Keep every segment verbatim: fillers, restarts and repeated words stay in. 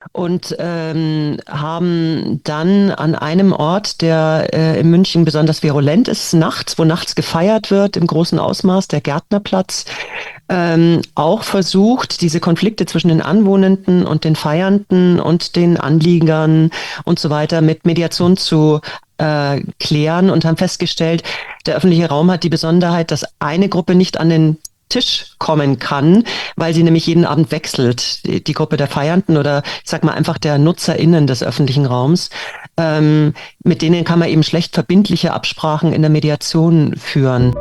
und ähm, haben dann an einem Ort, der äh, in München besonders virulent ist, nachts, wo nachts gefeiert wird im großen Ausmaß, der Gärtnerplatz, ähm, auch versucht, diese Konflikte zwischen den Anwohnenden und den Feiernden und den Anliegern und so weiter mit Mediation zu äh, klären und haben festgestellt, der öffentliche Raum hat die Besonderheit, dass eine Gruppe nicht an den Tisch kommen kann, weil sie nämlich jeden Abend wechselt, die, die Gruppe der Feiernden oder ich sag mal einfach der NutzerInnen des öffentlichen Raums. Ähm, mit denen kann man eben schlecht verbindliche Absprachen in der Mediation führen.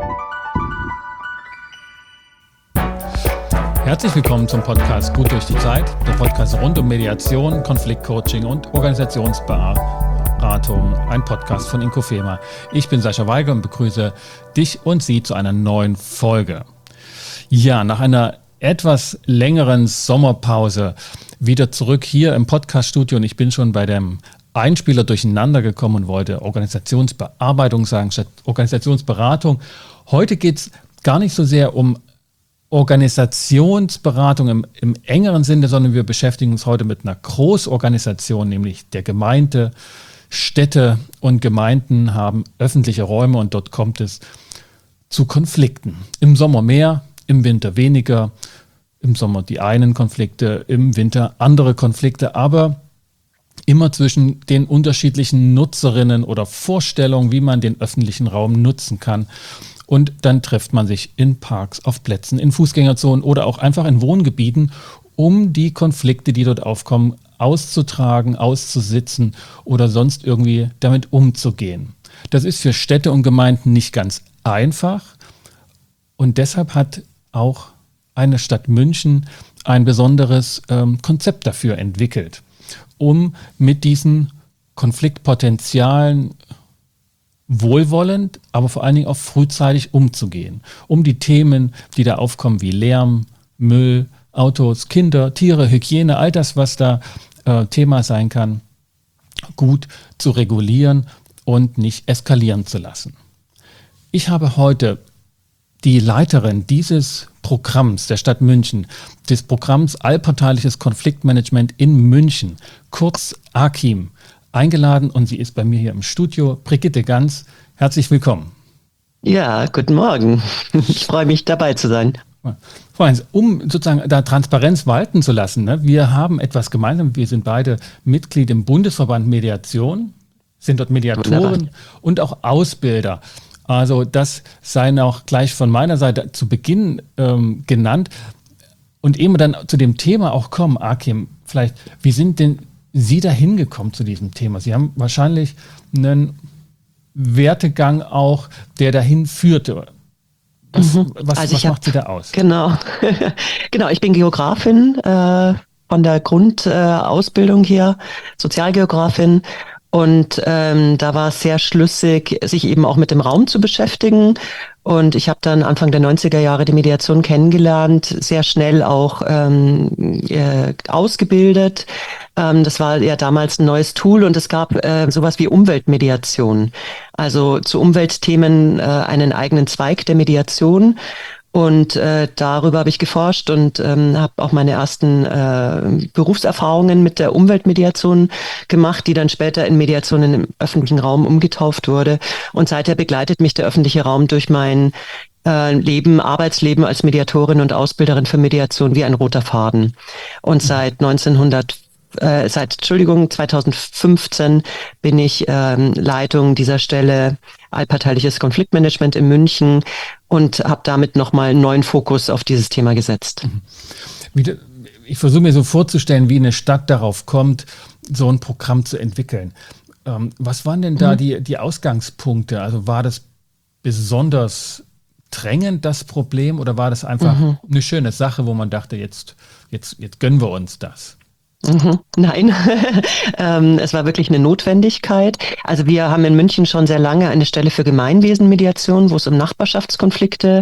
Herzlich willkommen zum Podcast Gut durch die Zeit, der Podcast rund um Mediation, Konfliktcoaching und Organisationsberatung, ein Podcast von Inkofema. Ich bin Sascha Weigel und begrüße dich und Sie zu einer neuen Folge. Ja, nach einer etwas längeren Sommerpause wieder zurück hier im Podcaststudio und ich bin schon bei dem Einspieler durcheinander gekommen und wollte Organisationsbearbeitung sagen statt Organisationsberatung. Heute geht es gar nicht so sehr um Organisationsberatung im, im engeren Sinne, sondern wir beschäftigen uns heute mit einer Großorganisation, nämlich der Gemeinde. Städte und Gemeinden haben öffentliche Räume und dort kommt es zu Konflikten. Im Sommer mehr, im Winter weniger, im Sommer die einen Konflikte, im Winter andere Konflikte, aber immer zwischen den unterschiedlichen Nutzerinnen oder Vorstellungen, wie man den öffentlichen Raum nutzen kann. Und dann trifft man sich in Parks, auf Plätzen, in Fußgängerzonen oder auch einfach in Wohngebieten, um die Konflikte, die dort aufkommen, auszutragen, auszusitzen oder sonst irgendwie damit umzugehen. Das ist für Städte und Gemeinden nicht ganz einfach und deshalb hat auch eine Stadt München ein besonderes ähm, Konzept dafür entwickelt, um mit diesen Konfliktpotenzialen wohlwollend, aber vor allen Dingen auch frühzeitig umzugehen, um die Themen, die da aufkommen, wie Lärm, Müll, Autos, Kinder, Tiere, Hygiene, all das, was da äh, Thema sein kann, gut zu regulieren und nicht eskalieren zu lassen. Ich habe heute die Leiterin dieses Programms der Stadt München, des Programms Allparteiliches Konfliktmanagement in München, kurz AKIM, eingeladen und sie ist bei mir hier im Studio. Brigitte Ganz, herzlich willkommen. Ja, guten Morgen. Ich freue mich, dabei zu sein. Um sozusagen da Transparenz walten zu lassen, ne, wir haben etwas gemeinsam. Wir sind beide Mitglied im Bundesverband Mediation, sind dort Mediatoren Wunderbar. Und auch Ausbilder. Also das sei noch gleich von meiner Seite zu Beginn ähm, genannt. Und ehe wir dann zu dem Thema auch kommen, Akim, vielleicht, wie sind denn Sie da hingekommen zu diesem Thema? Sie haben wahrscheinlich einen Wertegang auch, der dahin führte. Was, mhm. was, also was hab, macht Sie da aus? Genau, genau. Ich bin Geografin äh, von der Grundausbildung äh, her, Sozialgeografin. Und ähm, da war es sehr schlüssig, sich eben auch mit dem Raum zu beschäftigen. Und ich habe dann Anfang der neunziger Jahre die Mediation kennengelernt, sehr schnell auch ähm, äh, ausgebildet. Ähm, das war ja damals ein neues Tool und es gab äh, sowas wie Umweltmediation. Also zu Umweltthemen äh, einen eigenen Zweig der Mediation. Und äh, darüber habe ich geforscht und ähm, habe auch meine ersten äh, Berufserfahrungen mit der Umweltmediation gemacht, die dann später in Mediation im öffentlichen Raum umgetauft wurde. Und seither begleitet mich der öffentliche Raum durch mein äh, Leben, Arbeitsleben als Mediatorin und Ausbilderin für Mediation wie ein roter Faden. Und seit neunzehnhundert Äh, seit, Entschuldigung, zweitausendfünfzehn bin ich ähm, Leitung dieser Stelle Allparteiliches Konfliktmanagement in München und habe damit nochmal einen neuen Fokus auf dieses Thema gesetzt. Wie, ich versuche mir so vorzustellen, wie eine Stadt darauf kommt, so ein Programm zu entwickeln. Ähm, was waren denn da mhm. die, die Ausgangspunkte? Also war das besonders drängend, das Problem, oder war das einfach mhm. eine schöne Sache, wo man dachte, jetzt, jetzt, jetzt gönnen wir uns das? Mhm. Nein, ähm, es war wirklich eine Notwendigkeit. Also wir haben in München schon sehr lange eine Stelle für Gemeinwesenmediation, wo es um Nachbarschaftskonflikte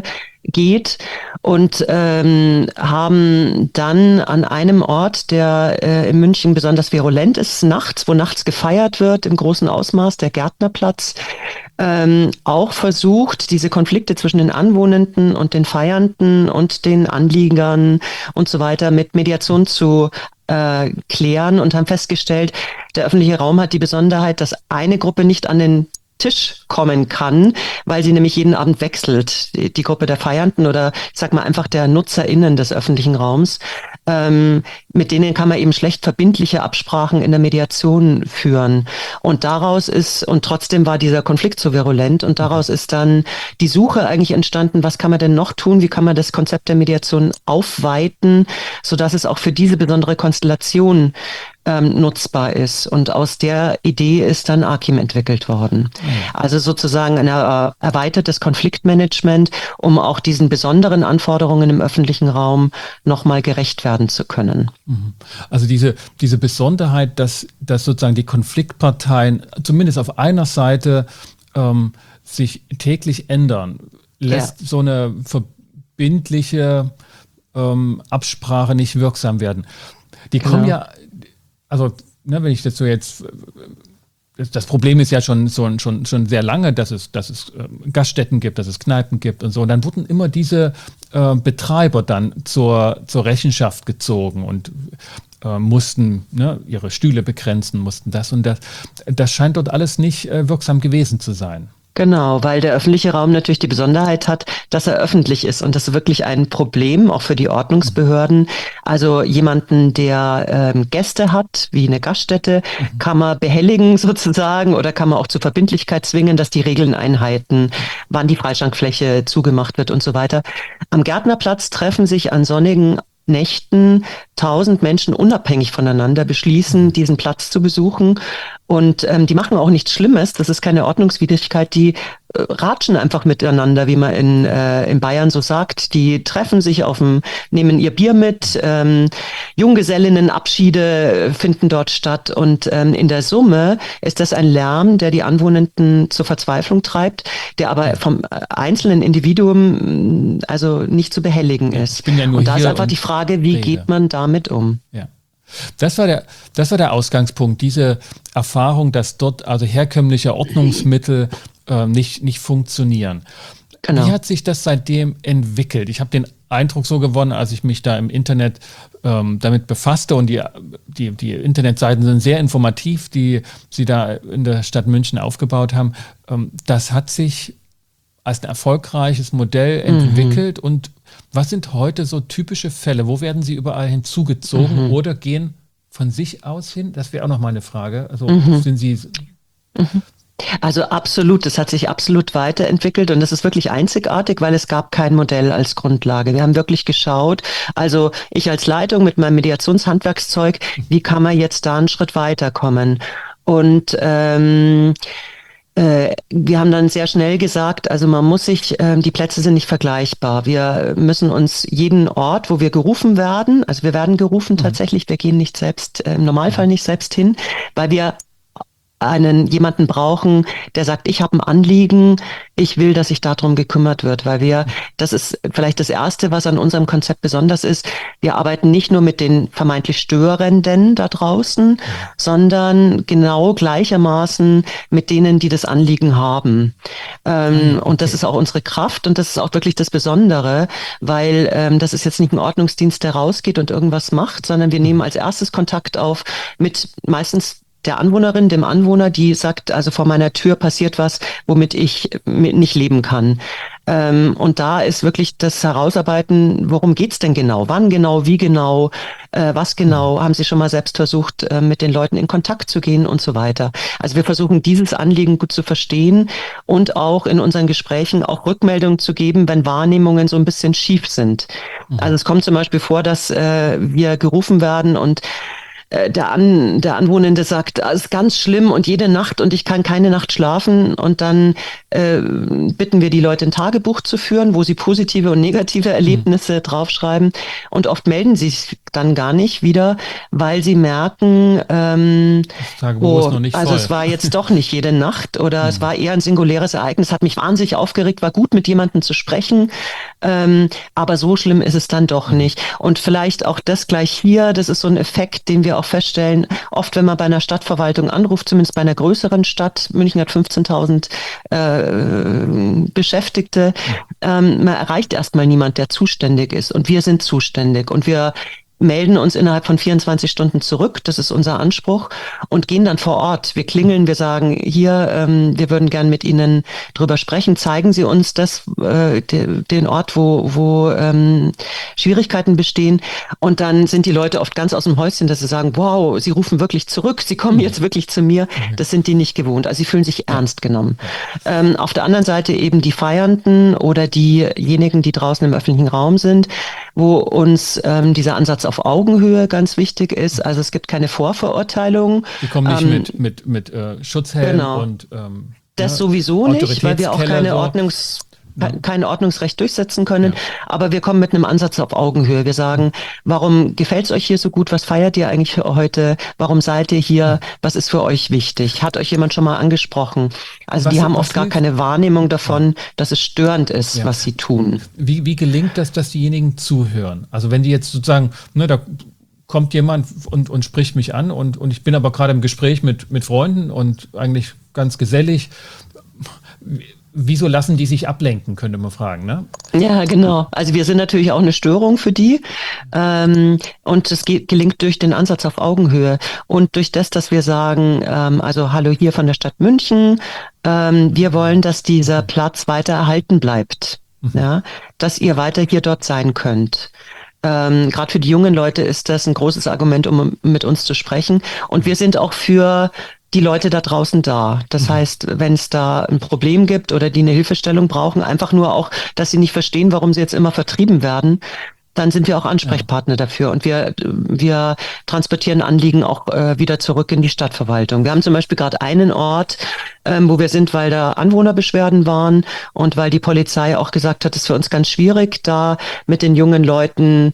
geht und ähm, haben dann an einem Ort, der äh, in München besonders virulent ist, nachts, wo nachts gefeiert wird im großen Ausmaß, der Gärtnerplatz, ähm, auch versucht, diese Konflikte zwischen den Anwohnenden und den Feiernden und den Anliegern und so weiter mit Mediation zu äh, klären und haben festgestellt, der öffentliche Raum hat die Besonderheit, dass eine Gruppe nicht an den Tisch kommen kann, weil sie nämlich jeden Abend wechselt. Die, die Gruppe der Feiernden oder ich sag mal einfach der NutzerInnen des öffentlichen Raums. Ähm, mit denen kann man eben schlecht verbindliche Absprachen in der Mediation führen. Und daraus ist, und trotzdem war dieser Konflikt so virulent, und daraus ist dann die Suche eigentlich entstanden, was kann man denn noch tun, wie kann man das Konzept der Mediation aufweiten, sodass es auch für diese besondere Konstellation ähm, nutzbar ist. Und aus der Idee ist dann Akim entwickelt worden. Mhm. Also sozusagen ein äh, erweitertes Konfliktmanagement, um auch diesen besonderen Anforderungen im öffentlichen Raum nochmal gerecht werden zu können. Also diese, diese Besonderheit, dass, dass sozusagen die Konfliktparteien zumindest auf einer Seite ähm, sich täglich ändern, lässt ja. so eine verbindliche ähm, Absprache nicht wirksam werden. Die kommen genau. ja, also ne, wenn ich das so jetzt... Das Problem ist ja schon, schon, schon, schon sehr lange, dass es, dass es äh, Gaststätten gibt, dass es Kneipen gibt und so. Und dann wurden immer diese äh, Betreiber dann zur, zur Rechenschaft gezogen und äh, mussten ne, ihre Stühle begrenzen, mussten das und das. Das scheint dort alles nicht äh, wirksam gewesen zu sein. Genau, weil der öffentliche Raum natürlich die Besonderheit hat, dass er öffentlich ist und das ist wirklich ein Problem, auch für die Ordnungsbehörden. Also jemanden, der ähm, Gäste hat, wie eine Gaststätte, mhm. kann man behelligen sozusagen oder kann man auch zur Verbindlichkeit zwingen, dass die Regeln einhalten, wann die Freischankfläche zugemacht wird und so weiter. Am Gärtnerplatz treffen sich an sonnigen Nächten tausend Menschen unabhängig voneinander beschließen, diesen Platz zu besuchen. Und ähm, die machen auch nichts Schlimmes. Das ist keine Ordnungswidrigkeit. Die äh, ratschen einfach miteinander, wie man in, äh, in Bayern so sagt. Die treffen sich auf dem, nehmen ihr Bier mit. Ähm, Junggesellinnenabschiede finden dort statt. Und ähm, in der Summe ist das ein Lärm, der die Anwohnenden zur Verzweiflung treibt, der aber vom einzelnen Individuum also nicht zu behelligen ist. Ich bin ja nur und da hier ist einfach die Frage, wie rede. geht man damit um? Ja. Das war der, das war der Ausgangspunkt, diese Erfahrung, dass dort also herkömmliche Ordnungsmittel äh, nicht, nicht funktionieren. Genau. Wie hat sich das seitdem entwickelt? Ich habe den Eindruck so gewonnen, als ich mich da im Internet ähm, damit befasste und die, die, die Internetseiten sind sehr informativ, die Sie da in der Stadt München aufgebaut haben. Ähm, das hat sich als ein erfolgreiches Modell entwickelt. Mhm. Und was sind heute so typische Fälle? Wo werden sie überall hinzugezogen mhm. oder gehen von sich aus hin? Das wäre auch noch mal eine Frage. Also mhm. sind Sie... Mhm. Also absolut, das hat sich absolut weiterentwickelt und das ist wirklich einzigartig, weil es gab kein Modell als Grundlage. Wir haben wirklich geschaut, also ich als Leitung mit meinem Mediationshandwerkszeug, wie kann man jetzt da einen Schritt weiterkommen? Und ähm, wir haben dann sehr schnell gesagt, also man muss sich, äh, die Plätze sind nicht vergleichbar. Wir müssen uns jeden Ort, wo wir gerufen werden, also wir werden gerufen mhm. tatsächlich, wir gehen nicht selbst, äh, im Normalfall nicht selbst hin, weil wir einen jemanden brauchen, der sagt, ich habe ein Anliegen, ich will, dass sich darum gekümmert wird, weil wir, das ist vielleicht das Erste, was an unserem Konzept besonders ist, wir arbeiten nicht nur mit den vermeintlich Störenden da draußen, sondern genau gleichermaßen mit denen, die das Anliegen haben. Ähm, okay. Und das ist auch unsere Kraft und das ist auch wirklich das Besondere, weil ähm, das ist jetzt nicht ein Ordnungsdienst, der rausgeht und irgendwas macht, sondern wir nehmen als erstes Kontakt auf mit meistens der Anwohnerin, dem Anwohner, die sagt, also vor meiner Tür passiert was, womit ich nicht leben kann. Ähm, und da ist wirklich das Herausarbeiten, worum geht's denn genau? Wann genau? Wie genau? Äh, was genau? Haben Sie schon mal selbst versucht, äh, mit den Leuten in Kontakt zu gehen und so weiter? Also wir versuchen, dieses Anliegen gut zu verstehen und auch in unseren Gesprächen auch Rückmeldungen zu geben, wenn Wahrnehmungen so ein bisschen schief sind. Mhm. Also es kommt zum Beispiel vor, dass äh, wir gerufen werden und äh, der, An, der Anwohnende sagt, es ist ganz schlimm und jede Nacht und ich kann keine Nacht schlafen. Und dann äh, bitten wir die Leute, ein Tagebuch zu führen, wo sie positive und negative Erlebnisse mhm. draufschreiben. Und oft melden sie sich dann gar nicht wieder, weil sie merken, ähm, das Tagebuch oh, ist noch nicht also voll. Es war jetzt doch nicht jede Nacht oder mhm. es war eher ein singuläres Ereignis, hat mich wahnsinnig aufgeregt, war gut mit jemandem zu sprechen, ähm, aber so schlimm ist es dann doch mhm. nicht. Und vielleicht auch das gleich hier, das ist so ein Effekt, den wir auch feststellen, oft wenn man bei einer Stadtverwaltung anruft, zumindest bei einer größeren Stadt, München hat fünfzehntausend äh, Beschäftigte, mhm. ähm, man erreicht erstmal niemand, der zuständig ist und wir sind zuständig und wir melden uns innerhalb von vierundzwanzig Stunden zurück, das ist unser Anspruch, und gehen dann vor Ort. Wir klingeln, wir sagen, hier, ähm, wir würden gern mit Ihnen drüber sprechen, zeigen Sie uns das, äh, de, den Ort, wo, wo ähm, Schwierigkeiten bestehen, und dann sind die Leute oft ganz aus dem Häuschen, dass sie sagen, wow, Sie rufen wirklich zurück, Sie kommen jetzt wirklich zu mir, das sind die nicht gewohnt, also sie fühlen sich ernst genommen. Ähm, auf der anderen Seite eben die Feiernden oder diejenigen, die draußen im öffentlichen Raum sind, wo uns ähm, dieser Ansatz auf Augenhöhe ganz wichtig ist. Also es gibt keine Vorverurteilung. Die kommen nicht ähm, mit, mit, mit äh, Schutzhelm genau. und ähm, das ja, sowieso nicht, weil wir auch keine so. Ordnungs kein Ordnungsrecht durchsetzen können, ja. aber wir kommen mit einem Ansatz auf Augenhöhe. Wir sagen, warum gefällt es euch hier so gut? Was feiert ihr eigentlich für heute? Warum seid ihr hier? Was ist für euch wichtig? Hat euch jemand schon mal angesprochen? Also was, die haben oft gar hilft? keine Wahrnehmung davon, ja. dass es störend ist, ja. was sie tun. Wie, wie gelingt das, dass diejenigen zuhören? Also wenn die jetzt sozusagen, ne, da kommt jemand und, und spricht mich an und, und ich bin aber gerade im Gespräch mit, mit Freunden und eigentlich ganz gesellig. Wieso lassen die sich ablenken, könnte man fragen, ne? Ja, genau. Also wir sind natürlich auch eine Störung für die. Ähm, und es ge- gelingt durch den Ansatz auf Augenhöhe und durch das, dass wir sagen, ähm, also hallo hier von der Stadt München, ähm, wir wollen, dass dieser Platz weiter erhalten bleibt, mhm. ja, dass ihr weiter hier dort sein könnt. Ähm, gerade für die jungen Leute ist das ein großes Argument, um mit uns zu sprechen. Und wir sind auch für die Leute da draußen da. Das heißt, wenn es da ein Problem gibt oder die eine Hilfestellung brauchen, einfach nur auch, dass sie nicht verstehen, warum sie jetzt immer vertrieben werden, dann sind wir auch Ansprechpartner ja. dafür. Und wir, wir transportieren Anliegen auch äh, wieder zurück in die Stadtverwaltung. Wir haben zum Beispiel gerade einen Ort, ähm, wo wir sind, weil da Anwohnerbeschwerden waren und weil die Polizei auch gesagt hat, es ist für uns ganz schwierig, da mit den jungen Leuten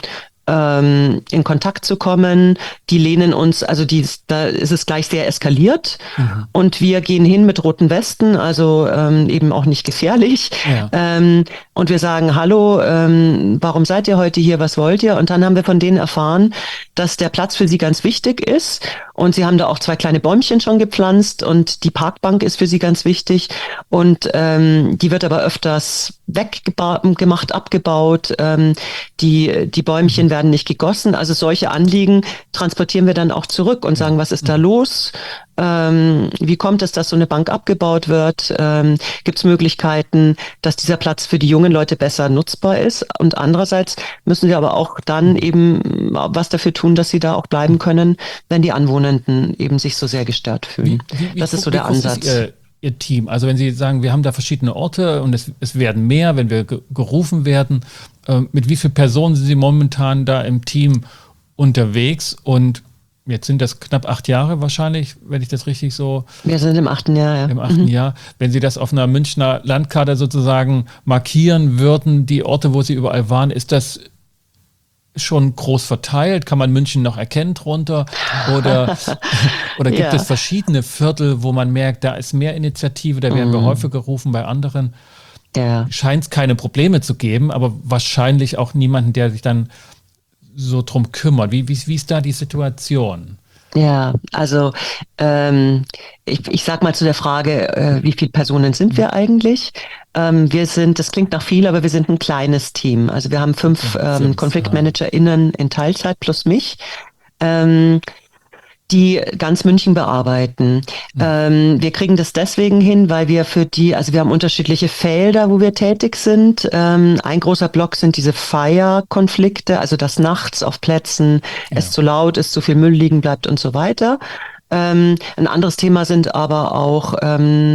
ähm, in Kontakt zu kommen. Die lehnen uns, also die, da ist es gleich sehr eskaliert mhm. und wir gehen hin mit roten Westen, also ähm, eben auch nicht gefährlich. Ja. Ähm, und wir sagen, hallo, ähm, warum seid ihr heute hier, was wollt ihr? Und dann haben wir von denen erfahren, dass der Platz für sie ganz wichtig ist und sie haben da auch zwei kleine Bäumchen schon gepflanzt und die Parkbank ist für sie ganz wichtig und ähm, die wird aber öfters weggemacht, abgebaut, ähm, die, die Bäumchen werden nicht gegossen, also solche Anliegen transportieren wir dann auch zurück und sagen, was ist da los? Ähm, wie kommt es, dass so eine Bank abgebaut wird? Ähm, gibt es Möglichkeiten, dass dieser Platz für die jungen Leute besser nutzbar ist? Und andererseits müssen sie aber auch dann eben was dafür tun, dass sie da auch bleiben können, wenn die Anwohnenden eben sich so sehr gestört fühlen. Wie, wie, wie, das ist so der Ansatz. Ihr, ihr Team? Also wenn Sie sagen, wir haben da verschiedene Orte und es, es werden mehr, wenn wir ge- gerufen werden, äh, mit wie vielen Personen sind Sie momentan da im Team unterwegs? Und jetzt sind das knapp acht Jahre wahrscheinlich, wenn ich das richtig so... Wir sind im achten Jahr, ja. Im achten mhm. Jahr. Wenn Sie das auf einer Münchner Landkarte sozusagen markieren würden, die Orte, wo Sie überall waren, ist das schon groß verteilt? Kann man München noch erkennen drunter? Oder, oder gibt ja. es verschiedene Viertel, wo man merkt, da ist mehr Initiative, da werden mhm. wir häufig gerufen, bei anderen ja. scheint es keine Probleme zu geben, aber wahrscheinlich auch niemanden, der sich dann so drum kümmert. Wie, wie, wie ist da die Situation? Ja, also ähm, ich, ich sag mal zu der Frage, äh, wie viele Personen sind wir eigentlich? Ähm, wir sind, das klingt nach viel, aber wir sind ein kleines Team. Also wir haben fünf ähm, KonfliktmanagerInnen in Teilzeit plus mich. Ähm, die ganz München bearbeiten. Mhm. Ähm, wir kriegen das deswegen hin, weil wir für die, also wir haben unterschiedliche Felder, wo wir tätig sind. Ähm, ein großer Block sind diese Feierkonflikte, also dass nachts auf Plätzen ja. es zu laut ist, zu viel Müll liegen bleibt und so weiter. Ähm, ein anderes Thema sind aber auch ähm,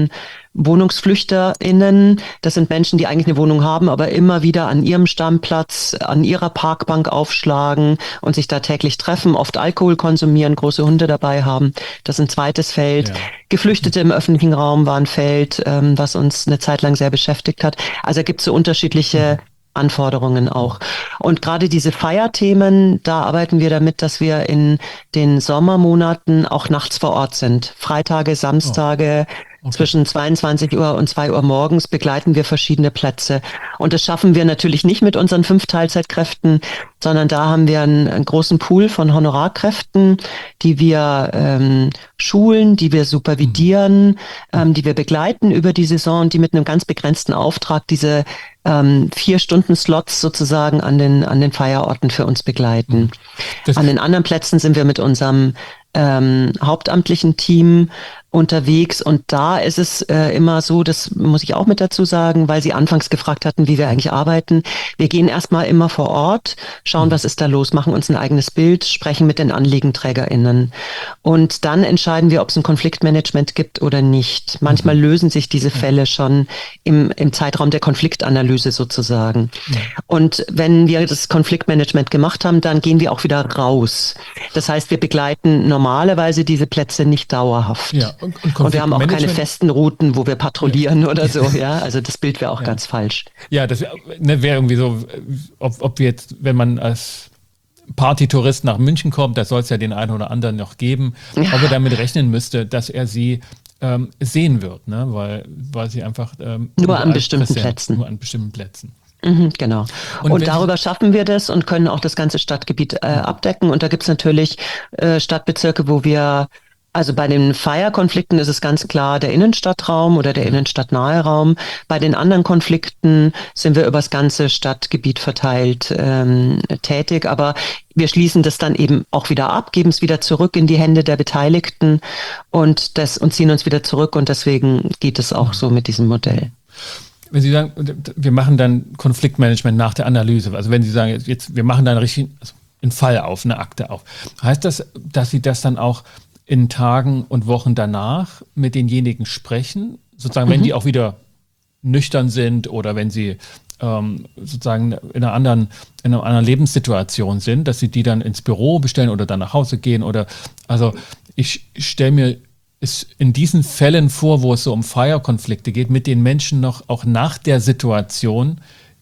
WohnungsflüchterInnen. Das sind Menschen, die eigentlich eine Wohnung haben, aber immer wieder an ihrem Stammplatz, an ihrer Parkbank aufschlagen und sich da täglich treffen, oft Alkohol konsumieren, große Hunde dabei haben. Das ist ein zweites Feld. Ja. Geflüchtete im öffentlichen Raum war ein Feld, ähm, was uns eine Zeit lang sehr beschäftigt hat. Also gibt es so unterschiedliche Anforderungen auch. Und gerade diese Feierthemen, da arbeiten wir damit, dass wir in den Sommermonaten auch nachts vor Ort sind. Freitage, Samstage, oh. Okay. Zwischen zweiundzwanzig Uhr und zwei Uhr morgens begleiten wir verschiedene Plätze. Und das schaffen wir natürlich nicht mit unseren fünf Teilzeitkräften, sondern da haben wir einen, einen großen Pool von Honorarkräften, die wir ähm, schulen, die wir supervidieren, mhm. ähm, die wir begleiten über die Saison, die mit einem ganz begrenzten Auftrag diese ähm, vier Stunden Slots sozusagen an den, an den Feierorten für uns begleiten. Das an den anderen Plätzen sind wir mit unserem ähm, hauptamtlichen Team unterwegs und da ist es äh, immer so, das muss ich auch mit dazu sagen, weil Sie anfangs gefragt hatten, wie wir eigentlich arbeiten. Wir gehen erstmal immer vor Ort, schauen, was ist da los, machen uns ein eigenes Bild, sprechen mit den AnliegenenträgerInnen und dann entscheiden wir, ob es ein Konfliktmanagement gibt oder nicht. Manchmal mhm. lösen sich diese Fälle schon im, im Zeitraum der Konfliktanalyse sozusagen. Mhm. Und wenn wir das Konfliktmanagement gemacht haben, dann gehen wir auch wieder raus. Das heißt, wir begleiten normalerweise diese Plätze nicht dauerhaft. Ja. Und, und, und wir haben auch keine festen Routen, wo wir patrouillieren ja. oder so, ja. Also das Bild wäre auch ja. ganz falsch. Ja, das wäre ne, wär irgendwie so, ob, ob wir jetzt, wenn man als Partytourist nach München kommt, da soll es ja den einen oder anderen noch geben, ja. ob er damit rechnen müsste, dass er sie ähm, sehen wird, ne? weil, weil sie einfach ähm, nur an bestimmten Plätzen. Nur an bestimmten Plätzen. Mhm, genau. Und, und darüber schaffen wir das und können auch das ganze Stadtgebiet äh, abdecken. Und da gibt es natürlich äh, Stadtbezirke, wo wir Also bei den Feierkonflikten ist es ganz klar der Innenstadtraum oder der innenstadtnahe Raum. Bei den anderen Konflikten sind wir über das ganze Stadtgebiet verteilt ähm, tätig, aber wir schließen das dann eben auch wieder ab, geben es wieder zurück in die Hände der Beteiligten und, das, und ziehen uns wieder zurück und deswegen geht es auch so mit diesem Modell. Wenn Sie sagen, wir machen dann Konfliktmanagement nach der Analyse, also wenn Sie sagen, jetzt wir machen dann richtig einen Fall auf, eine Akte auf, heißt das, dass Sie das dann auch in Tagen und Wochen danach mit denjenigen sprechen, sozusagen, mhm. wenn die auch wieder nüchtern sind oder wenn sie ähm, sozusagen in einer anderen, in einer anderen Lebenssituation sind, dass sie die dann ins Büro bestellen oder dann nach Hause gehen oder, also ich stelle mir es in diesen Fällen vor, wo es so um Feierkonflikte geht, mit den Menschen noch auch nach der Situation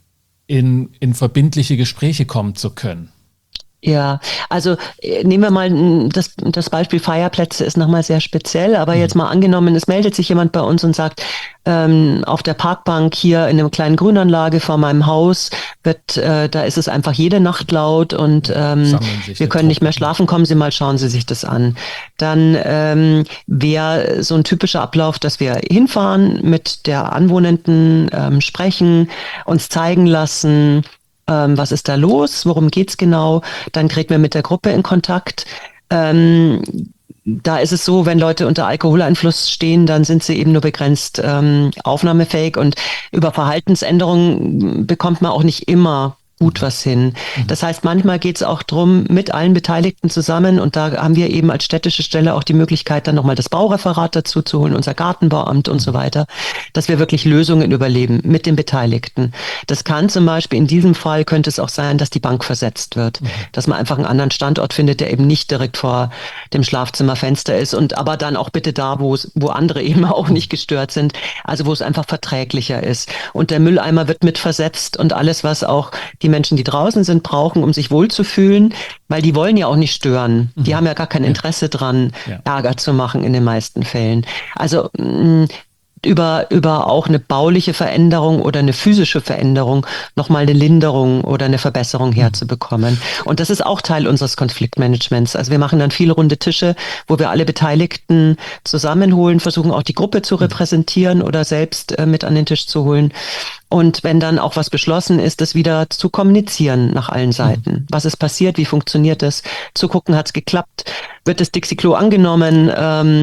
in, in verbindliche Gespräche kommen zu können. Ja, also äh, nehmen wir mal das, das Beispiel Feierplätze ist nochmal sehr speziell, aber mhm. jetzt mal angenommen, es meldet sich jemand bei uns und sagt, ähm, auf der Parkbank hier in einer kleinen Grünanlage vor meinem Haus wird, äh, da ist es einfach jede Nacht laut und ähm, wir können nicht mehr schlafen, kommen Sie mal, schauen Sie sich das an. Dann ähm, wäre so ein typischer Ablauf, dass wir hinfahren, mit der Anwohnenden ähm, sprechen, uns zeigen lassen, Ähm, was ist da los? Worum geht's genau? Dann treten wir mit der Gruppe in Kontakt. Ähm, da ist es so, wenn Leute unter Alkoholeinfluss stehen, dann sind sie eben nur begrenzt ähm, aufnahmefähig und über Verhaltensänderungen bekommt man auch nicht immer gut was hin. Das heißt, manchmal geht es auch drum, mit allen Beteiligten zusammen und da haben wir eben als städtische Stelle auch die Möglichkeit, dann nochmal das Baureferat dazu zu holen, unser Gartenbauamt und so weiter, dass wir wirklich Lösungen überleben mit den Beteiligten. Das kann zum Beispiel, in diesem Fall könnte es auch sein, dass die Bank versetzt wird, mhm. dass man einfach einen anderen Standort findet, der eben nicht direkt vor dem Schlafzimmerfenster ist und aber dann auch bitte da, wo es, wo andere eben auch nicht gestört sind, also wo es einfach verträglicher ist. Und der Mülleimer wird mit versetzt und alles, was auch die Menschen, die draußen sind, brauchen, um sich wohlzufühlen, weil die wollen ja auch nicht stören. Die mhm. haben ja gar kein Interesse dran, ja. Ärger zu machen in den meisten Fällen. Also mh, über, über auch eine bauliche Veränderung oder eine physische Veränderung nochmal eine Linderung oder eine Verbesserung herzubekommen. Und das ist auch Teil unseres Konfliktmanagements. Also wir machen dann viele runde Tische, wo wir alle Beteiligten zusammenholen, versuchen auch die Gruppe zu repräsentieren oder selbst äh, mit an den Tisch zu holen. Und wenn dann auch was beschlossen ist, das wieder zu kommunizieren nach allen Seiten. Mhm. Was ist passiert? Wie funktioniert das? Zu gucken, hat es geklappt? Wird das Dixie-Klo angenommen? Ähm,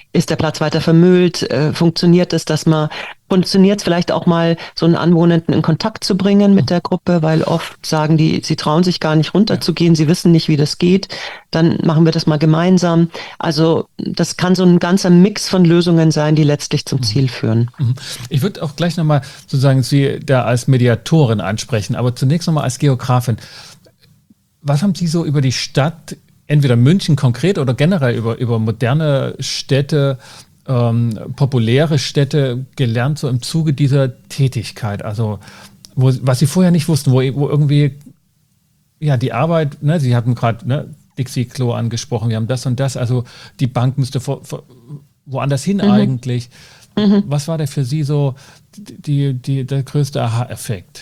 ist der Platz weiter vermüllt? Äh, funktioniert es, dass man, funktioniert es vielleicht auch mal, so einen Anwohnenden in Kontakt zu bringen mit der Gruppe, weil oft sagen die, sie trauen sich gar nicht runterzugehen, sie wissen nicht, wie das geht. Dann machen wir das mal gemeinsam. Also das kann so ein ganzer Mix von Lösungen sein, die letztlich zum Ziel führen. Ich würde auch gleich nochmal sozusagen Sie da als Mediatorin ansprechen, aber zunächst nochmal als Geografin. Was haben Sie so über die Stadt, entweder München konkret oder generell über, über moderne Städte, ähm, populäre Städte gelernt, so im Zuge dieser Tätigkeit? Also, wo, was Sie vorher nicht wussten, wo, wo irgendwie, ja, die Arbeit, ne, Sie hatten gerade ne, Dixie-Klo angesprochen, wir haben das und das, also die Bank müsste vor, vor, woanders hin mhm. eigentlich. Mhm. Was war denn für Sie so die, die, der größte Aha-Effekt?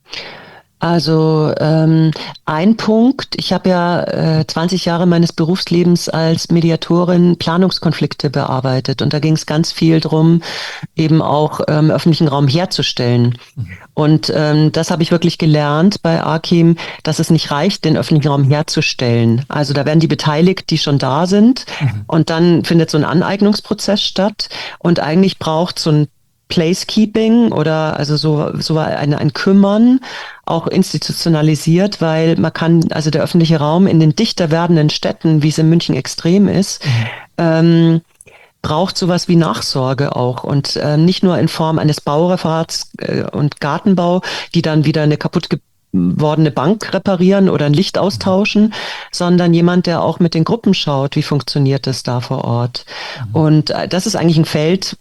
Also ähm, ein Punkt, ich habe ja äh, zwanzig Jahre meines Berufslebens als Mediatorin Planungskonflikte bearbeitet und da ging es ganz viel drum, eben auch ähm, öffentlichen Raum herzustellen. Mhm. Und ähm, das habe ich wirklich gelernt bei Akim, dass es nicht reicht, den öffentlichen Raum herzustellen. Also da werden die beteiligt, die schon da sind mhm. und dann findet so ein Aneignungsprozess statt und eigentlich braucht so ein Placekeeping oder also so, so ein, ein Kümmern auch institutionalisiert, weil man kann, also der öffentliche Raum in den dichter werdenden Städten, wie es in München extrem ist, mhm. ähm, braucht sowas wie Nachsorge auch und äh, nicht nur in Form eines Baureferats äh, und Gartenbau, die dann wieder eine kaputt gewordene Bank reparieren oder ein Licht austauschen, mhm. sondern jemand, der auch mit den Gruppen schaut, wie funktioniert das da vor Ort. Mhm. Und äh, das ist eigentlich ein Feld,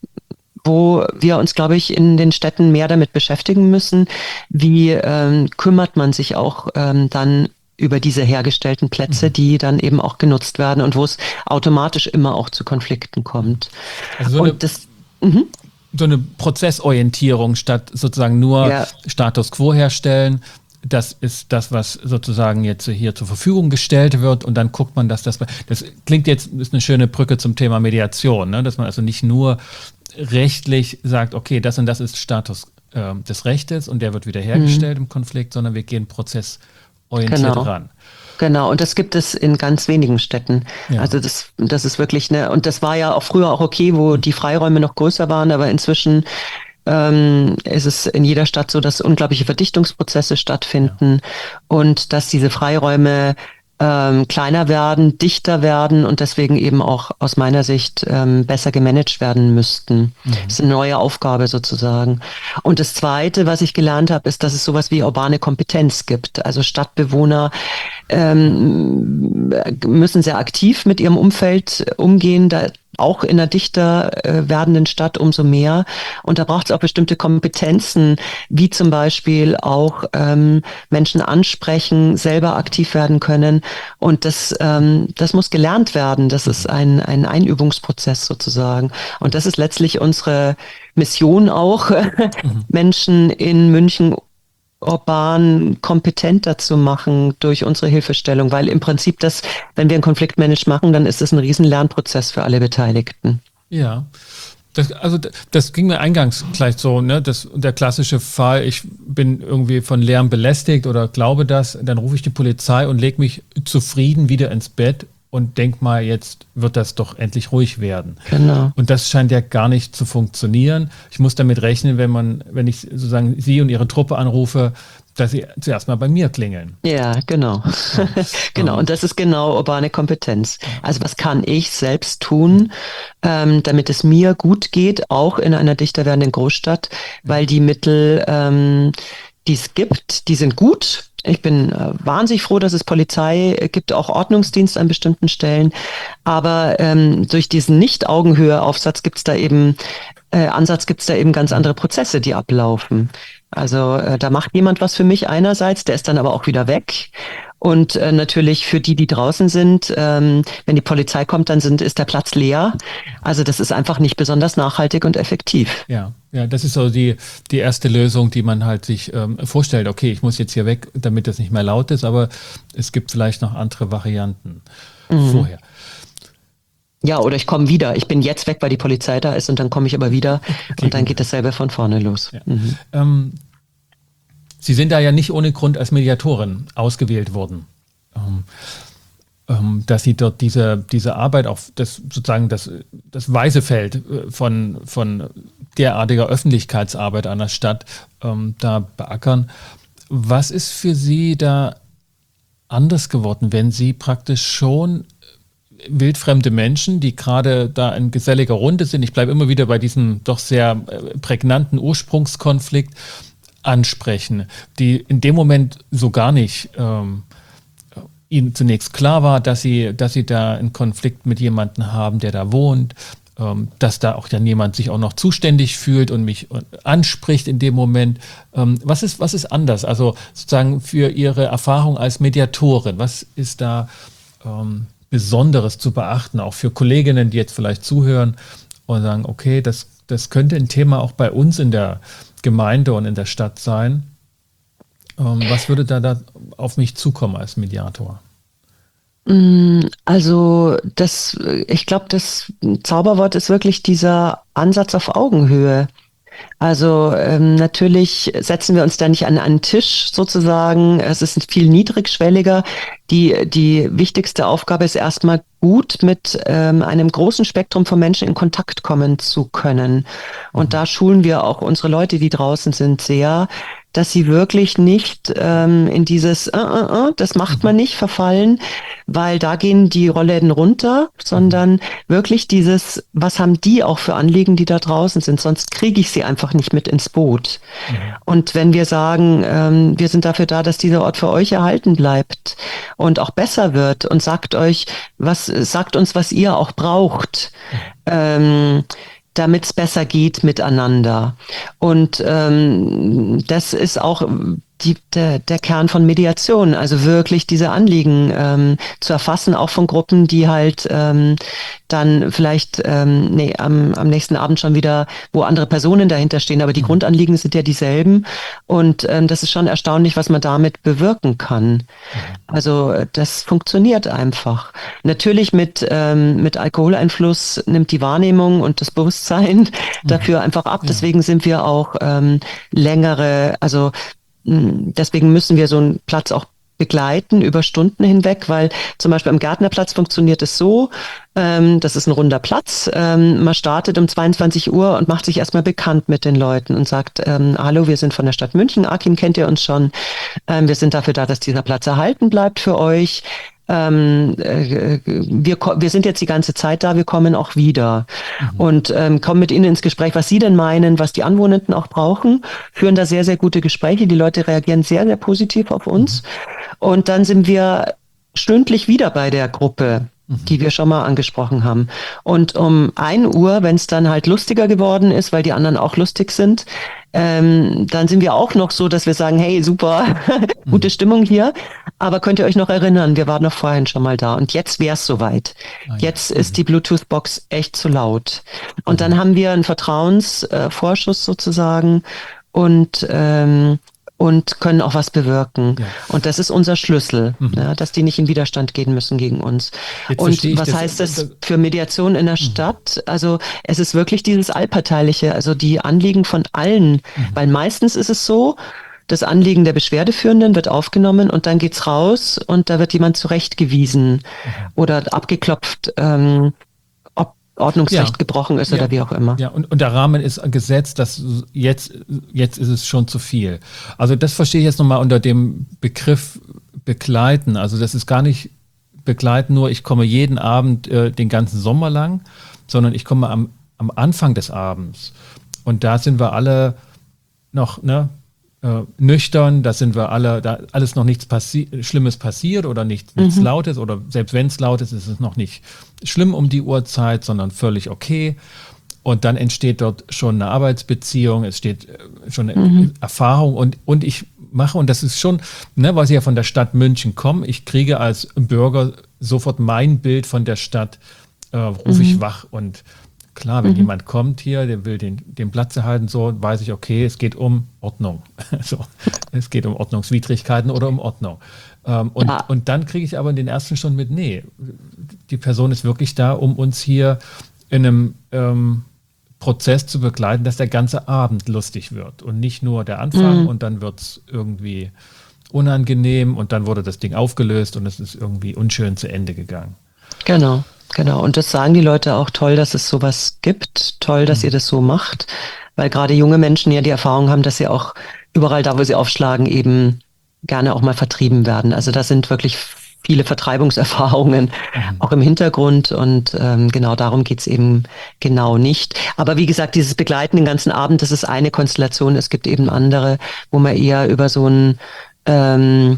wo wir uns, glaube ich, in den Städten mehr damit beschäftigen müssen. Wie ähm, kümmert man sich auch ähm, dann über diese hergestellten Plätze, die dann eben auch genutzt werden und wo es automatisch immer auch zu Konflikten kommt. Also so, und eine, das, m- so eine Prozessorientierung statt sozusagen nur ja. Status quo herstellen. Das ist das, was sozusagen jetzt hier zur Verfügung gestellt wird und dann guckt man, dass das, das klingt jetzt, ist eine schöne Brücke zum Thema Mediation, ne? Dass man also nicht nur rechtlich sagt, okay, das und das ist Status äh, des Rechtes und der wird wiederhergestellt mhm. im Konflikt, sondern wir gehen prozessorientiert genau. ran. Genau, und das gibt es in ganz wenigen Städten. Ja. Also das, das ist wirklich eine, und das war ja auch früher auch okay, wo die Freiräume noch größer waren, aber inzwischen ähm, ist es in jeder Stadt so, dass unglaubliche Verdichtungsprozesse stattfinden ja. und dass diese Freiräume ähm, kleiner werden, dichter werden und deswegen eben auch aus meiner Sicht ähm, besser gemanagt werden müssten. Mhm. Das ist eine neue Aufgabe sozusagen. Und das Zweite, was ich gelernt habe, ist, dass es sowas wie urbane Kompetenz gibt. Also Stadtbewohner ähm, müssen sehr aktiv mit ihrem Umfeld umgehen, da auch in einer dichter äh, werdenden Stadt umso mehr. Und da braucht es auch bestimmte Kompetenzen, wie zum Beispiel auch ähm, Menschen ansprechen, selber aktiv werden können. Und das, ähm, das muss gelernt werden. Das ist ein, ein Einübungsprozess sozusagen. Und das ist letztlich unsere Mission auch, mhm. Menschen in München urban kompetenter zu machen durch unsere Hilfestellung, weil im Prinzip das, wenn wir ein Konfliktmanagement machen, dann ist es ein riesen Lernprozess für alle Beteiligten. Ja, das, also das ging mir eingangs gleich so, ne? Das, der klassische Fall, ich bin irgendwie von Lärm belästigt oder glaube das, dann rufe ich die Polizei und lege mich zufrieden wieder ins Bett und denk mal, jetzt wird das doch endlich ruhig werden. Genau. Und das scheint ja gar nicht zu funktionieren. Ich muss damit rechnen, wenn man, wenn ich sozusagen Sie und Ihre Truppe anrufe, dass Sie zuerst mal bei mir klingeln. Ja, genau. Ja. Genau. Und das ist genau urbane Kompetenz. Also was kann ich selbst tun, ähm, damit es mir gut geht, auch in einer dichter werdenden Großstadt, weil die Mittel, ähm, die es gibt, die sind gut. Ich bin äh, wahnsinnig froh, dass es Polizei gibt, auch Ordnungsdienst an bestimmten Stellen. Aber ähm, durch diesen Nicht-Augenhöhe-Aufsatz gibt es da eben, äh, Ansatz gibt es da eben ganz andere Prozesse, die ablaufen. Also äh, da macht jemand was für mich einerseits, der ist dann aber auch wieder weg. Und äh, natürlich für die, die draußen sind, ähm, wenn die Polizei kommt, dann sind, ist der Platz leer. Also das ist einfach nicht besonders nachhaltig und effektiv. Ja, ja, das ist so die, die erste Lösung, die man halt sich ähm, vorstellt. Okay, ich muss jetzt hier weg, damit es nicht mehr laut ist, aber es gibt vielleicht noch andere Varianten mhm. vorher. Ja, oder ich komme wieder. Ich bin jetzt weg, weil die Polizei da ist und dann komme ich aber wieder okay, und dann geht dasselbe von vorne los. Ja. Mhm. Ähm, Sie sind da ja nicht ohne Grund als Mediatorin ausgewählt worden. Ähm, ähm, dass sie dort diese, diese Arbeit auf das sozusagen das, das weiße Feld äh, von, von derartiger Öffentlichkeitsarbeit einer Stadt ähm, da beackern. Was ist für Sie da anders geworden, wenn Sie praktisch schon wildfremde Menschen, die gerade da in geselliger Runde sind, ich bleibe immer wieder bei diesem doch sehr äh, prägnanten Ursprungskonflikt, ansprechen, die in dem Moment so gar nicht ähm, ihnen zunächst klar war, dass sie, dass sie da einen Konflikt mit jemandem haben, der da wohnt, ähm, dass da auch dann jemand sich auch noch zuständig fühlt und mich anspricht in dem Moment. Ähm, was ist, was ist anders? Also sozusagen für Ihre Erfahrung als Mediatorin, was ist da ähm, Besonderes zu beachten, auch für Kolleginnen, die jetzt vielleicht zuhören und sagen, okay, das, das könnte ein Thema auch bei uns in der Gemeinde und in der Stadt sein. Ähm, was würde da, da auf mich zukommen als Mediator? Also das, ich glaube, das Zauberwort ist wirklich dieser Ansatz auf Augenhöhe. Also ähm, natürlich setzen wir uns da nicht an einen Tisch sozusagen. Es ist viel niedrigschwelliger. Die, die wichtigste Aufgabe ist erstmal gut mit ähm, einem großen Spektrum von Menschen in Kontakt kommen zu können. Und mhm. da schulen wir auch unsere Leute, die draußen sind, sehr, dass sie wirklich nicht ähm, in dieses, äh, äh, äh, das macht man nicht, verfallen, weil da gehen die Rollläden runter, sondern wirklich dieses, was haben die auch für Anliegen, die da draußen sind, sonst kriege ich sie einfach nicht mit ins Boot. Mhm. Und wenn wir sagen, ähm, wir sind dafür da, dass dieser Ort für euch erhalten bleibt und auch besser wird und sagt euch, was, sagt uns, was ihr auch braucht, mhm. ähm, damit es besser geht miteinander. Und ähm, das ist auch die, der, der Kern von Mediation, also wirklich diese Anliegen ähm, zu erfassen, auch von Gruppen, die halt ähm, dann vielleicht ähm, nee, am, am nächsten Abend schon wieder, wo andere Personen dahinter stehen, aber die mhm. Grundanliegen sind ja dieselben. Und ähm, das ist schon erstaunlich, was man damit bewirken kann. Mhm. Also das funktioniert einfach. Natürlich mit, ähm, mit Alkoholeinfluss nimmt die Wahrnehmung und das Bewusstsein mhm. dafür einfach ab. Ja. Deswegen sind wir auch ähm, längere, also deswegen müssen wir so einen Platz auch begleiten über Stunden hinweg, weil zum Beispiel am Gärtnerplatz funktioniert es so, ähm, das ist ein runder Platz, ähm, man startet um zweiundzwanzig Uhr und macht sich erstmal bekannt mit den Leuten und sagt, ähm, hallo, wir sind von der Stadt München, Akin kennt ihr uns schon, ähm, wir sind dafür da, dass dieser Platz erhalten bleibt für euch. Ähm, äh, wir, wir sind jetzt die ganze Zeit da, wir kommen auch wieder mhm. und ähm, kommen mit Ihnen ins Gespräch, was Sie denn meinen, was die Anwohnenden auch brauchen, führen da sehr, sehr gute Gespräche, die Leute reagieren sehr, sehr positiv auf uns mhm. und dann sind wir stündlich wieder bei der Gruppe, mhm. die wir schon mal angesprochen haben. Und um ein Uhr, wenn es dann halt lustiger geworden ist, weil die anderen auch lustig sind, ähm, dann sind wir auch noch so, dass wir sagen, hey, super, gute mhm. Stimmung hier, aber könnt ihr euch noch erinnern, wir waren noch vorhin schon mal da und jetzt wäre es soweit. Ah, ja. Jetzt mhm. ist die Bluetooth-Box echt zu laut. Und mhm. dann haben wir einen Vertrauensvorschuss äh, sozusagen und ähm, und können auch was bewirken. Ja. Und das ist unser Schlüssel, mhm. ja, dass die nicht in Widerstand gehen müssen gegen uns. Jetzt und was das, heißt das, das für Mediation in der mhm. Stadt? Also es ist wirklich dieses Allparteiliche, also die Anliegen von allen, mhm. weil meistens ist es so, das Anliegen der Beschwerdeführenden wird aufgenommen und dann geht's raus und da wird jemand zurechtgewiesen mhm. oder abgeklopft, ähm, Ordnungsrecht ja. gebrochen ist ja. oder wie auch immer. Ja, und, und der Rahmen ist gesetzt, dass jetzt, jetzt ist es schon zu viel. Also das verstehe ich jetzt nochmal unter dem Begriff begleiten. Also das ist gar nicht begleiten nur, ich komme jeden Abend äh, den ganzen Sommer lang, sondern ich komme am, am Anfang des Abends. Und da sind wir alle noch, ne, äh, nüchtern, da sind wir alle, da alles noch nichts passi- Schlimmes passiert oder nichts, nichts mhm. Lautes oder selbst wenn es laut ist, ist es noch nicht schlimm um die Uhrzeit, sondern völlig okay. Und dann entsteht dort schon eine Arbeitsbeziehung, es steht schon eine mhm. Erfahrung und, und ich mache, und das ist schon, ne, weil ich ja von der Stadt München komme, ich kriege als Bürger sofort mein Bild von der Stadt, äh, rufe mhm. ich wach. Und klar, wenn mhm. jemand kommt hier, der will den, den Platz erhalten, so weiß ich, okay, es geht um Ordnung. so, es geht um Ordnungswidrigkeiten oder um Ordnung. Ähm, und, ja. und dann kriege ich aber in den ersten Stunden mit, nee, die Person ist wirklich da, um uns hier in einem ähm, Prozess zu begleiten, dass der ganze Abend lustig wird und nicht nur der Anfang mhm. und dann wird es irgendwie unangenehm und dann wurde das Ding aufgelöst und es ist irgendwie unschön zu Ende gegangen. Genau, genau. Und das sagen die Leute auch, toll, dass es sowas gibt, toll, dass mhm. ihr das so macht, weil gerade junge Menschen ja die Erfahrung haben, dass sie auch überall da, wo sie aufschlagen, eben gerne auch mal vertrieben werden. Also da sind wirklich viele Vertreibungserfahrungen mhm. auch im Hintergrund und ähm, genau darum geht's eben genau nicht. Aber wie gesagt, dieses Begleiten den ganzen Abend, das ist eine Konstellation. Es gibt eben andere, wo man eher über so ein ähm,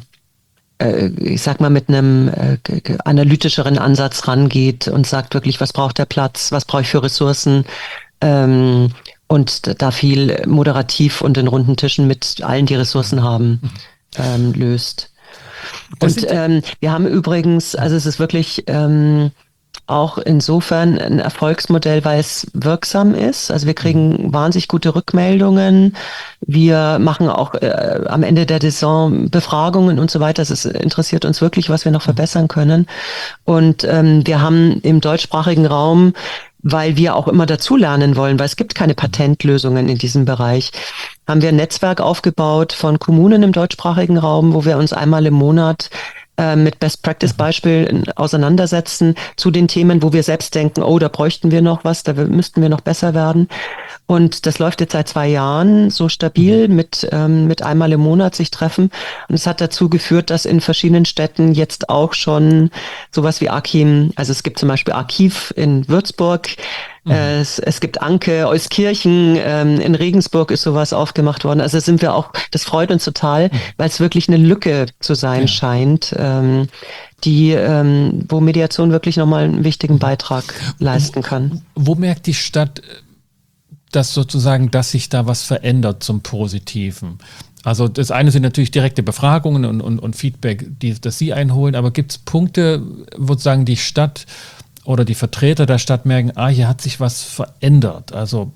ich sag mal, mit einem äh, analytischeren Ansatz rangeht und sagt wirklich, was braucht der Platz, was brauche ich für Ressourcen ähm, und da viel moderativ und in runden Tischen mit allen, die Ressourcen haben, ähm, löst. Das und ähm, wir haben übrigens, also es ist wirklich ähm, auch insofern ein Erfolgsmodell, weil es wirksam ist. Also wir kriegen wahnsinnig gute Rückmeldungen. Wir machen auch äh, am Ende der Saison Befragungen und so weiter. Es interessiert uns wirklich, was wir noch verbessern können. Und ähm, wir haben im deutschsprachigen Raum, weil wir auch immer dazulernen wollen, weil es gibt keine Patentlösungen in diesem Bereich, haben wir ein Netzwerk aufgebaut von Kommunen im deutschsprachigen Raum, wo wir uns einmal im Monat mit Best-Practice-Beispielen auseinandersetzen zu den Themen, wo wir selbst denken, oh, da bräuchten wir noch was, da müssten wir noch besser werden. Und das läuft jetzt seit zwei Jahren so stabil mit ähm, mit einmal im Monat sich treffen. Und es hat dazu geführt, dass in verschiedenen Städten jetzt auch schon sowas wie Akim, also es gibt zum Beispiel Archiv in Würzburg, mhm. äh, es, es gibt Anke, Euskirchen, ähm, in Regensburg ist sowas aufgemacht worden. Also sind wir auch, das freut uns total, mhm. weil es wirklich eine Lücke zu sein ja. scheint, ähm, die, ähm, wo Mediation wirklich nochmal einen wichtigen Beitrag leisten kann. Wo, wo merkt die Stadt, dass sozusagen, dass sich da was verändert zum Positiven? Also das eine sind natürlich direkte Befragungen und, und, und Feedback, die, das Sie einholen, aber gibt es Punkte, wo sozusagen die Stadt oder die Vertreter der Stadt merken, ah, hier hat sich was verändert, also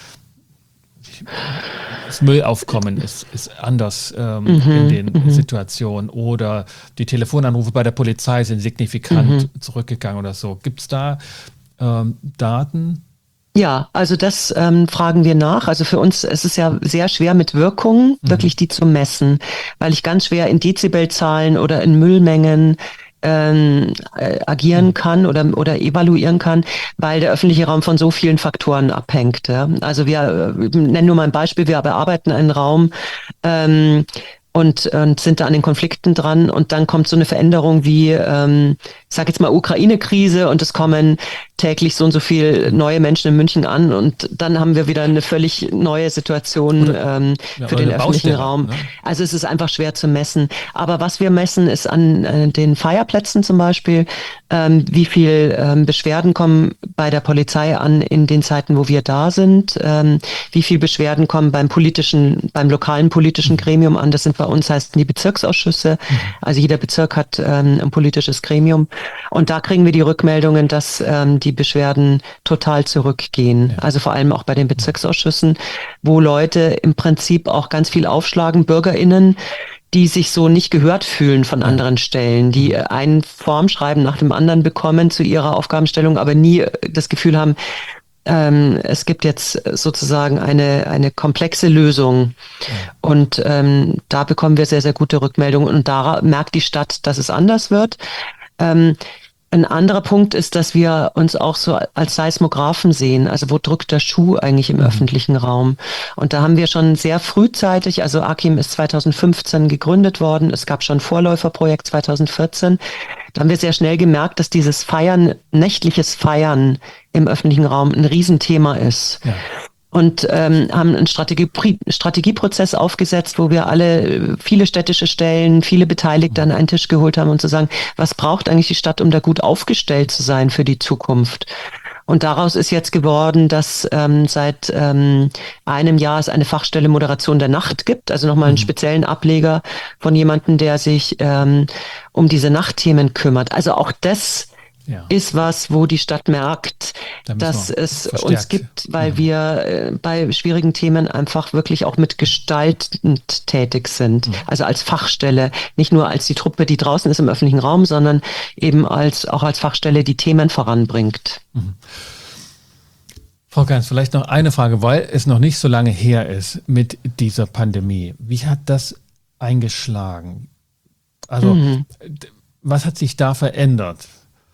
das Müllaufkommen ist, ist anders ähm, mhm, in den mhm. Situationen oder die Telefonanrufe bei der Polizei sind signifikant mhm. zurückgegangen oder so. Gibt es da ähm, Daten? Ja, also das ähm, fragen wir nach. Also für uns es ist ja sehr schwer mit Wirkungen, mhm. wirklich die zu messen, weil ich ganz schwer in Dezibelzahlen oder in Müllmengen ähm, äh, agieren kann oder oder evaluieren kann, weil der öffentliche Raum von so vielen Faktoren abhängt. Ja. Also wir äh, nennen nur mal ein Beispiel, wir bearbeiten einen Raum ähm, und, und sind da an den Konflikten dran und dann kommt so eine Veränderung wie, ähm, ich sage jetzt mal Ukraine-Krise und es kommen täglich so und so viel neue Menschen in München an und dann haben wir wieder eine völlig neue Situation oder, ähm, ja, für den öffentlichen Baustelle, Raum. Ne? Also es ist einfach schwer zu messen. Aber was wir messen, ist an äh, den Feierplätzen zum Beispiel, ähm, wie viel ähm, Beschwerden kommen bei der Polizei an in den Zeiten, wo wir da sind, ähm, wie viel Beschwerden kommen beim politischen, beim lokalen politischen Gremium an. Das sind bei uns heißen die Bezirksausschüsse. Mhm. Also jeder Bezirk hat ähm, ein politisches Gremium. Und da kriegen wir die Rückmeldungen, dass ähm, die Beschwerden total zurückgehen. Ja. Also vor allem auch bei den Bezirksausschüssen, wo Leute im Prinzip auch ganz viel aufschlagen, BürgerInnen, die sich so nicht gehört fühlen von anderen Stellen, die ein Formschreiben nach dem anderen bekommen zu ihrer Aufgabenstellung, aber nie das Gefühl haben, ähm, es gibt jetzt sozusagen eine eine komplexe Lösung. Und ähm, da bekommen wir sehr, sehr gute Rückmeldungen. Und da merkt die Stadt, dass es anders wird. Ähm, Ein anderer Punkt ist, dass wir uns auch so als Seismographen sehen. Also wo drückt der Schuh eigentlich im mhm. öffentlichen Raum? Und da haben wir schon sehr frühzeitig, also Akim ist zweitausendfünfzehn gegründet worden. Es gab schon ein Vorläuferprojekt zweitausendvierzehn. Da haben wir sehr schnell gemerkt, dass dieses Feiern, nächtliches Feiern im öffentlichen Raum ein Riesenthema ist. Ja. Und ähm, haben einen Strategie, Strategieprozess aufgesetzt, wo wir alle, viele städtische Stellen, viele Beteiligte an einen Tisch geholt haben, um zu sagen, was braucht eigentlich die Stadt, um da gut aufgestellt zu sein für die Zukunft? Und daraus ist jetzt geworden, dass ähm, seit ähm, einem Jahr es eine Fachstelle Moderation der Nacht gibt, also nochmal einen speziellen Ableger von jemandem, der sich ähm, um diese Nachtthemen kümmert. Also auch das Ja. ist was, wo die Stadt merkt, da dass es verstärkt. uns gibt, weil mhm. wir äh, bei schwierigen Themen einfach wirklich auch mit gestaltend tätig sind. Mhm. Also als Fachstelle, nicht nur als die Truppe, die draußen ist im öffentlichen Raum, sondern eben als auch als Fachstelle, die Themen voranbringt. Mhm. Frau Geins, vielleicht noch eine Frage, weil es noch nicht so lange her ist mit dieser Pandemie. Wie hat das eingeschlagen? Also mhm. was hat sich da verändert?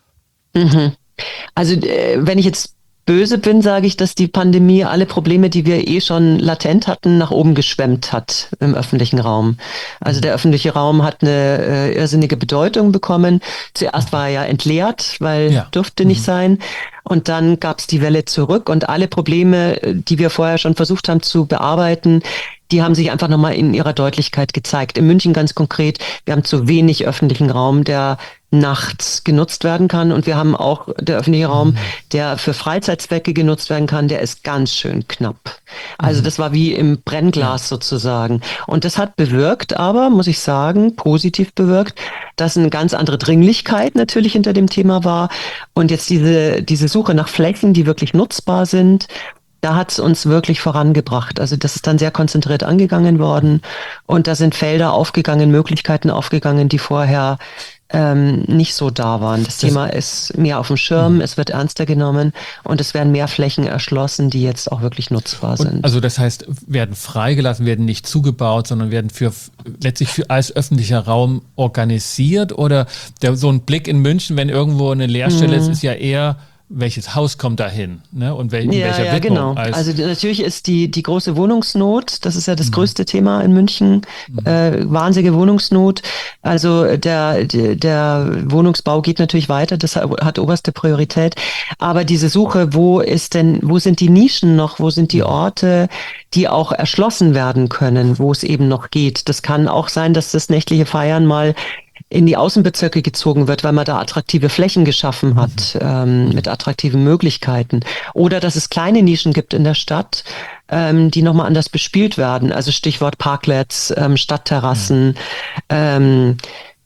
Mhm. Also äh, wenn ich jetzt böse bin, sage ich, dass die Pandemie alle Probleme, die wir eh schon latent hatten, nach oben geschwemmt hat im öffentlichen Raum. Also der öffentliche Raum hat eine äh, irrsinnige Bedeutung bekommen. Zuerst war er ja entleert, weil ja. durfte nicht mhm. sein. Und dann gab es die Welle zurück und alle Probleme, die wir vorher schon versucht haben zu bearbeiten, die haben sich einfach nochmal in ihrer Deutlichkeit gezeigt. In München ganz konkret, wir haben zu wenig öffentlichen Raum, der nachts genutzt werden kann. Und wir haben auch der öffentliche Raum, der für Freizeitzwecke genutzt werden kann, der ist ganz schön knapp. Also das war wie im Brennglas ja. sozusagen. Und das hat bewirkt, aber muss ich sagen, positiv bewirkt, dass eine ganz andere Dringlichkeit natürlich hinter dem Thema war. Und jetzt diese, diese Suche nach Flächen, die wirklich nutzbar sind, da hat es uns wirklich vorangebracht. Also das ist dann sehr konzentriert angegangen worden. Und da sind Felder aufgegangen, Möglichkeiten aufgegangen, die vorher ähm, nicht so da waren. Das, das Thema ist mehr auf dem Schirm, mhm. es wird ernster genommen und es werden mehr Flächen erschlossen, die jetzt auch wirklich nutzbar sind. Und also das heißt, werden freigelassen, werden nicht zugebaut, sondern werden für letztlich für, als öffentlicher Raum organisiert, oder der, so ein Blick in München, wenn irgendwo eine Leerstelle mhm. ist, ist ja eher, welches Haus kommt da hin, ne? Und wel, in ja, welcher ja, Widmung? Genau. Als also natürlich ist die, die große Wohnungsnot, das ist ja das mhm. größte Thema in München, mhm. äh, wahnsinnige Wohnungsnot. Also der, der, der Wohnungsbau geht natürlich weiter, das hat oberste Priorität. Aber diese Suche, wo ist denn, wo sind die Nischen noch, wo sind die Orte, die auch erschlossen werden können, wo es eben noch geht. Das kann auch sein, dass das nächtliche Feiern mal in die Außenbezirke gezogen wird, weil man da attraktive Flächen geschaffen hat, mhm. ähm, mit attraktiven Möglichkeiten. Oder dass es kleine Nischen gibt in der Stadt, ähm, die nochmal anders bespielt werden. Also Stichwort Parklets, ähm, Stadtterrassen, mhm.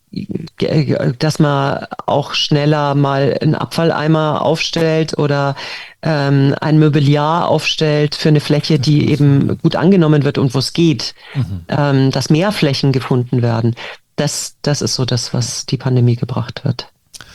ähm, dass man auch schneller mal einen Abfalleimer aufstellt oder ähm, ein Mobiliar aufstellt für eine Fläche, die eben gut angenommen wird und wo es geht, mhm. ähm, dass mehr Flächen gefunden werden. Das, das ist so das, was die Pandemie gebracht hat.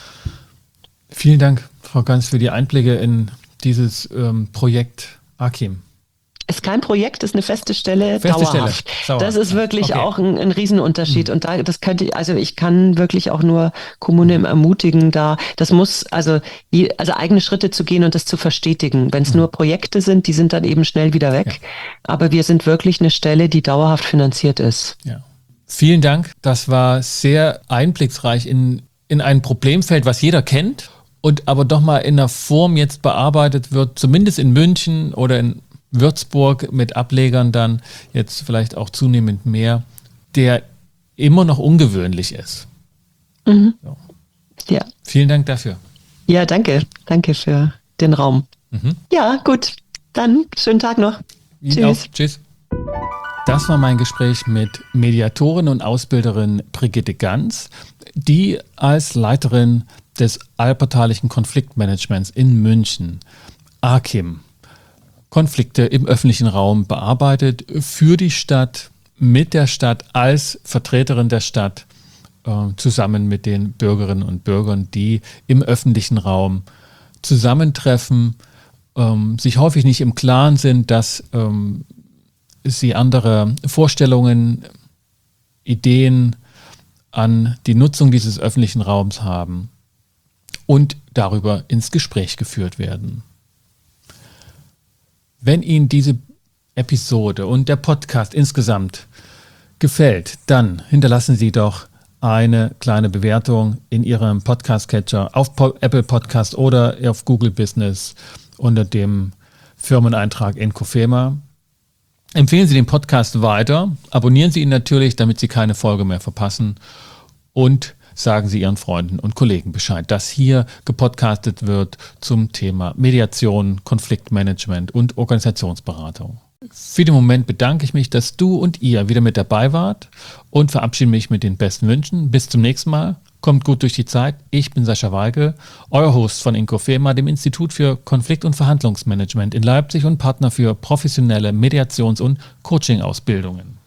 Vielen Dank, Frau Ganz, für die Einblicke in dieses ähm, Projekt Akim. Ist kein Projekt, ist eine feste Stelle, feste dauerhaft. Stelle. Das ist wirklich okay. auch ein, ein Riesenunterschied. Mhm. Und da, das könnte, also ich kann wirklich auch nur Kommunen ermutigen, da, das muss, also, die, also eigene Schritte zu gehen und das zu verstetigen. Wenn es mhm. nur Projekte sind, die sind dann eben schnell wieder weg. Ja. Aber wir sind wirklich eine Stelle, die dauerhaft finanziert ist. Ja. Vielen Dank. Das war sehr einblicksreich in, in ein Problemfeld, was jeder kennt und aber doch mal in einer Form jetzt bearbeitet wird, zumindest in München oder in Würzburg mit Ablegern dann jetzt vielleicht auch zunehmend mehr, der immer noch ungewöhnlich ist. Mhm. So. Ja. Vielen Dank dafür. Ja, danke. Danke für den Raum. Mhm. Ja, gut. Dann schönen Tag noch. Ihnen Tschüss. Auch. Tschüss. Das war mein Gespräch mit Mediatorin und Ausbilderin Brigitte Ganz, die als Leiterin des allparteilichen Konfliktmanagements in München, Akim, Konflikte im öffentlichen Raum bearbeitet, für die Stadt, mit der Stadt, als Vertreterin der Stadt, äh, zusammen mit den Bürgerinnen und Bürgern, die im öffentlichen Raum zusammentreffen, ähm, sich häufig nicht im Klaren sind, dass ähm, sie andere Vorstellungen, Ideen an die Nutzung dieses öffentlichen Raums haben und darüber ins Gespräch geführt werden. Wenn Ihnen diese Episode und der Podcast insgesamt gefällt, dann hinterlassen Sie doch eine kleine Bewertung in Ihrem Podcast-Catcher auf Apple Podcast oder auf Google Business unter dem Firmeneintrag Inkofema. Empfehlen Sie den Podcast weiter, abonnieren Sie ihn natürlich, damit Sie keine Folge mehr verpassen, und sagen Sie Ihren Freunden und Kollegen Bescheid, dass hier gepodcastet wird zum Thema Mediation, Konfliktmanagement und Organisationsberatung. Für den Moment bedanke ich mich, dass du und ihr wieder mit dabei wart und verabschiede mich mit den besten Wünschen. Bis zum nächsten Mal. Kommt gut durch die Zeit. Ich bin Sascha Weigel, euer Host von Inkofema, dem Institut für Konflikt- und Verhandlungsmanagement in Leipzig und Partner für professionelle Mediations- und Coaching-Ausbildungen.